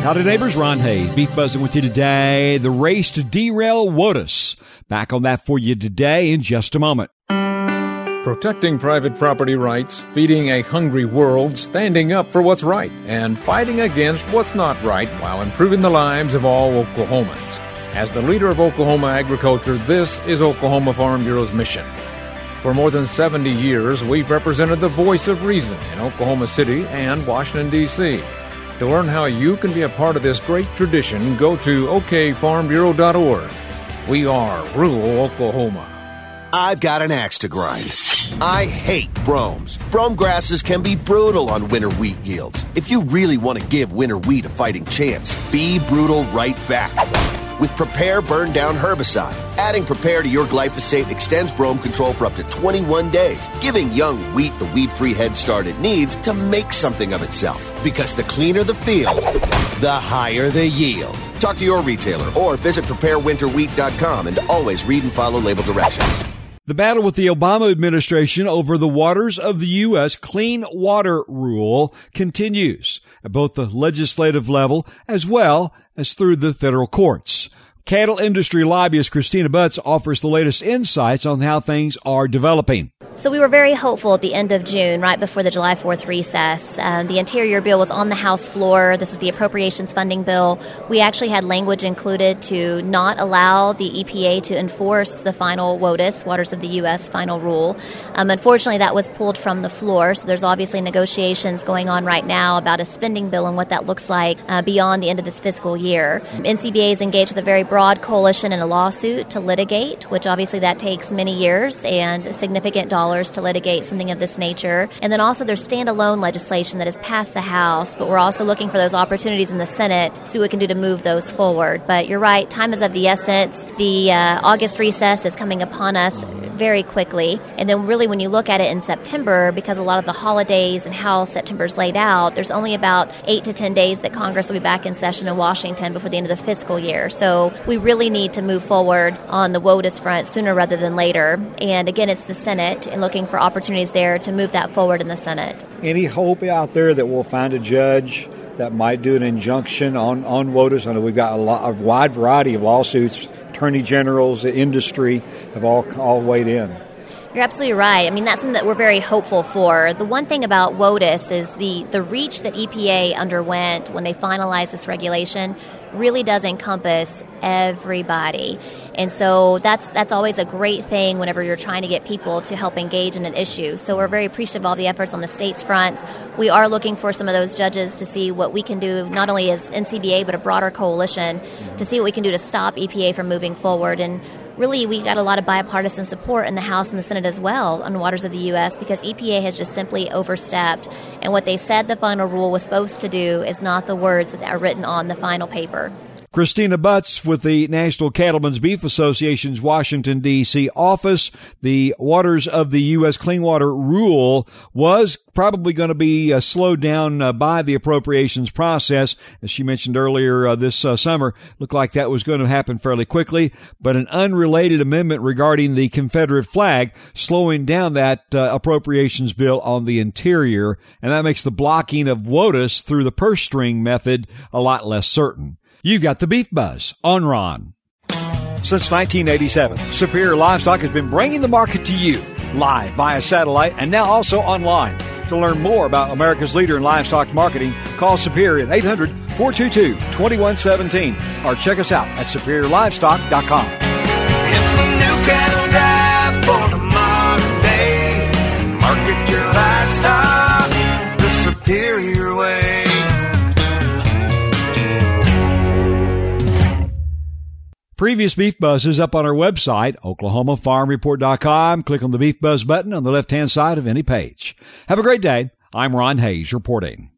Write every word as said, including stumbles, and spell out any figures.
Howdy neighbors, Ron Hayes, Beef Buzzing with you today. The race to derail WOTUS. Back on that for you today in just a moment. Protecting private property rights, feeding a hungry world, standing up for what's right, and fighting against what's not right while improving the lives of all Oklahomans. As the leader of Oklahoma agriculture, this is Oklahoma Farm Bureau's mission. For more than seventy years, we've represented the voice of reason in Oklahoma City and Washington, D C To learn how you can be a part of this great tradition, go to O K farm bureau dot org. We are rural Oklahoma. I've got an axe to grind. I hate bromes. Brome grasses can be brutal on winter wheat yields. If you really want to give winter wheat a fighting chance, be brutal right back. With Prepare Burn Down Herbicide. Adding Prepare to your glyphosate extends brome control for up to twenty-one days, giving young wheat the weed-free head start it needs to make something of itself. Because the cleaner the field, the higher the yield. Talk to your retailer or visit prepare winter wheat dot com and always read and follow label directions. The battle with the Obama administration over the waters of the U S Clean Water Rule continues at both the legislative level as well as through the federal courts. Cattle industry lobbyist Christina Butts offers the latest insights on how things are developing. So we were very hopeful at the end of June, right before the July fourth recess. Uh, the Interior bill was on the House floor. This is the appropriations funding bill. We actually had language included to not allow the E P A to enforce the final WOTUS, Waters of the U S final rule. Um, unfortunately, that was pulled from the floor, so there's obviously negotiations going on right now about a spending bill and what that looks like uh, beyond the end of this fiscal year. N C B A is engaged with a very broad coalition in a lawsuit to litigate, which obviously that takes many years and significant dollars to litigate something of this nature. And then also there's standalone legislation that has passed the House, but we're also looking for those opportunities in the Senate, see what we can do to move those forward. But you're right, time is of the essence. The uh, August recess is coming upon us very quickly. And then really when you look at it in September, because a lot of the holidays and how September's laid out, there's only about eight to ten days that Congress will be back in session in Washington before the end of the fiscal year. So we really need to move forward on the WOTUS front sooner rather than later. And again, it's the Senate and looking for opportunities there to move that forward in the Senate. Any hope out there that we'll find a judge that might do an injunction on, on WOTUS? I know we've got a, lot, a wide variety of lawsuits. Attorney generals, the industry have all, all weighed in. You're absolutely right. I mean, that's something that we're very hopeful for. The one thing about WOTUS is the, the reach that E P A underwent when they finalized this regulation really does encompass everybody. And so that's that's always a great thing whenever you're trying to get people to help engage in an issue. So we're very appreciative of all the efforts on the state's front. We are looking for some of those judges to see what we can do, not only as N C B A, but a broader coalition, to see what we can do to stop E P A from moving forward. And really, we got a lot of bipartisan support in the House and the Senate as well on waters of the U S because E P A has just simply overstepped. And what they said the final rule was supposed to do is not the words that are written on the final paper. Christina Butts with the National Cattlemen's Beef Association's Washington, D C office. The Waters of the U S Clean Water Rule was probably going to be uh, slowed down uh, by the appropriations process. As she mentioned earlier uh, this uh, summer, looked like that was going to happen fairly quickly. But an unrelated amendment regarding the Confederate flag slowing down that uh, appropriations bill on the Interior. And that makes the blocking of WOTUS through the purse string method a lot less certain. You've got the Beef Buzz on Ron. Since nineteen eighty-seven, Superior Livestock has been bringing the market to you live via satellite and now also online. To learn more about America's leader in livestock marketing, call Superior at eight hundred, four two two, two one one seven or check us out at superior livestock dot com. It's the new cattle drive for the modern day. Market your livestock the Superior way. Previous Beef Buzz is up on our website, oklahoma farm report dot com. Click on the Beef Buzz button on the left-hand side of any page. Have a great day. I'm Ron Hayes reporting.